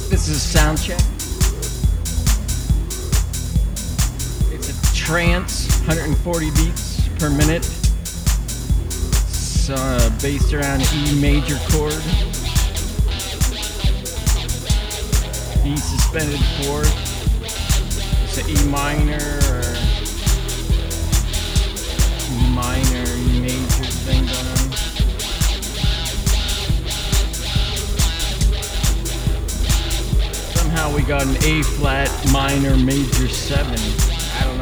This is a sound check. It's a trance, 140 beats per minute. It's based around an E major chord. E suspended fourth. It's an E minor or E minor, E major thing going on. Somehow we got an A flat minor major 7. I don't